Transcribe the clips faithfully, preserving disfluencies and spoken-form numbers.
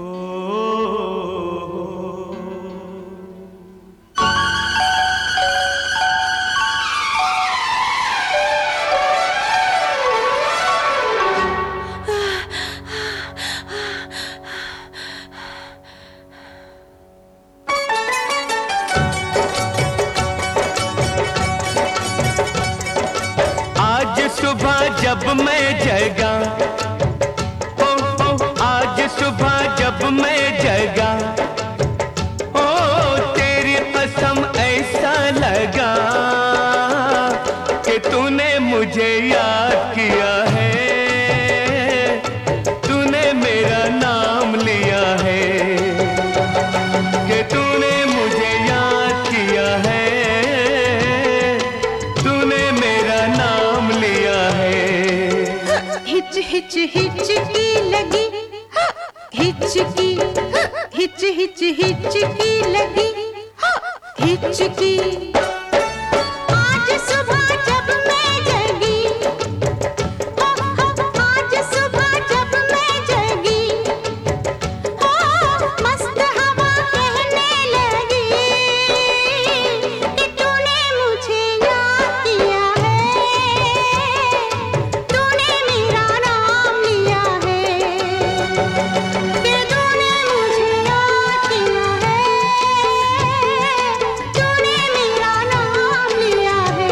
जब मैं जगा, ओ ओ आज सुबह जब मैं जगा, ओ तेरी कसम ऐसा लगा कि तूने मुझे याद किया है, तूने मेरा नाम लिया है, कि तूने मुझे याद किया है, तूने मेरा नाम लिया है। हिच हिच हिचकी लगी, हिचकी हिच हिच हिचकी लगी, हिचकी। आज सुबह जब मैं जगी, हो हो आज सुबह जब मैं जगी, हो मस्त हवा कहने लगी कि तूने मुझे याद किया है, तूने मेरा नाम लिया है, कि तूने मुझे याद किया है, तूने मेरा नाम लिया है।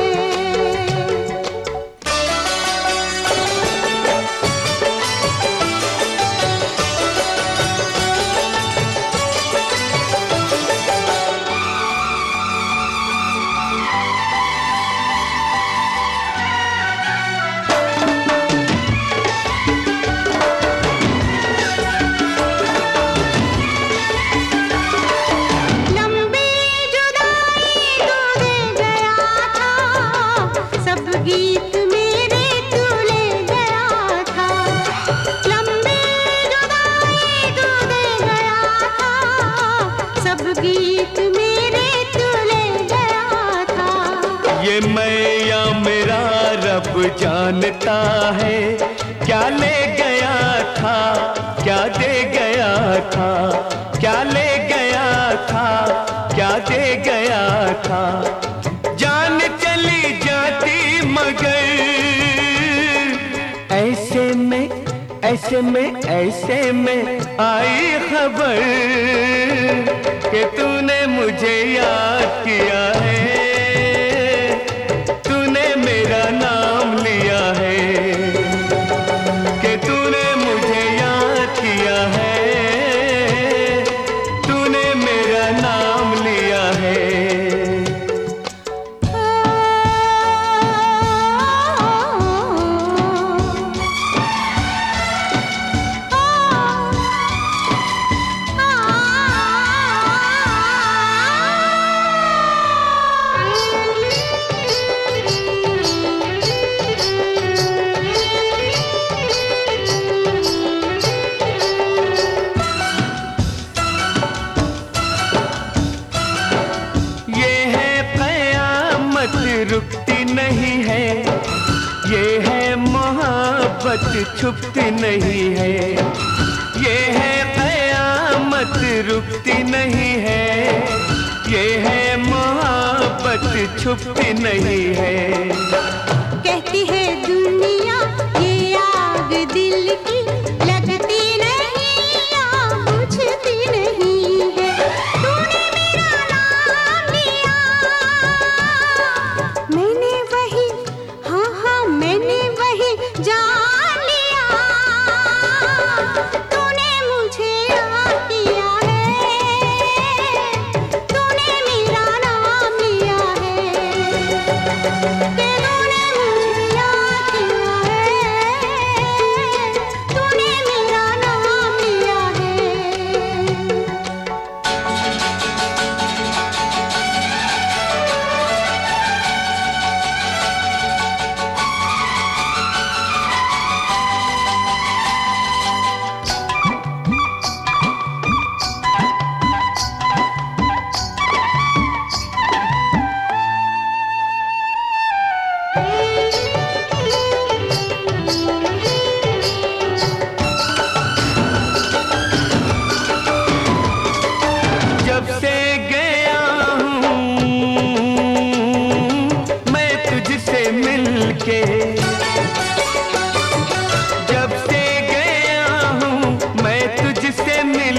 लंबी जुदाई तू दे गया था, सब गीत मेरे तू ले गया था। लंबी जुदाई तू दे गया था, सब गीत मेरे तू ले गया था। ये मैं या मेरा रब जानता है, क्या ले गया था, क्या दे गया था, क्या ले गया था, क्या दे गया था। जान चली जाती मगर ऐसे में, ऐसे में, ऐसे में आई खबर कि तूने मुझे याद किया है, तूने मेरा नाम लिया है, कि तूने मुझे याद किया है, तूने मेरा नाम लिया है। ये है क़यामत रुकती नहीं है, ये है मोहब्बत छुपती नहीं है, ये है क़यामत रुकती नहीं है, ये है मोहब्बत छुपती नहीं है। कहती है दुनिया ये आग दिल की लगती नहीं या बुझती नहीं है। तूने मेरा नाम लिया, मैंने वही, हाँ हाँ मैंने वही जान लिया। तूने मुझे याद किया है, तूने मेरा नाम लिया है, कि तूने मुझे याद किया है,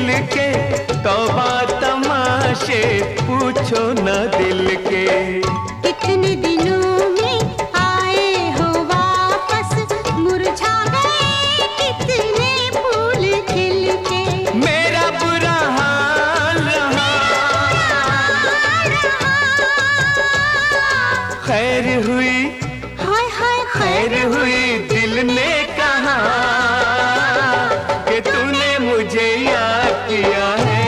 मिल के, तौबा तमाशे पूछो न दिल के। कितने दिनों में आए हो वापस, मुरझा गए कितने फूल खिल के। मेरा बुरा हाल रहा, खैर हुई, हाय हाय खैर हुई दिल ने कहा कि तूने मुझे याद किया है,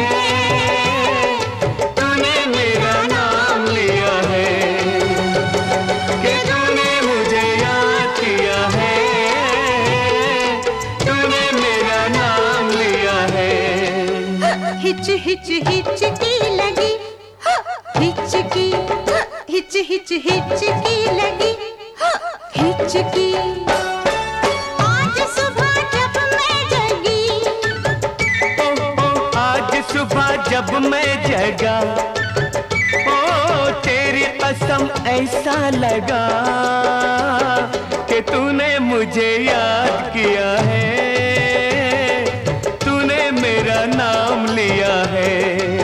तूने मेरा नाम लिया है, कि तूने मुझे याद किया है, तूने मेरा नाम लिया है। हिच हिच हिचकी लगी, हिचकी हिच हिच हिचकी लगी, हिचकी। आज सुबह जब मैं जगी, ओ, ओ, आज सुबह जब मैं जगा, ओ तेरी कसम ऐसा लगा कि तूने मुझे याद किया है, तूने मेरा नाम लिया है।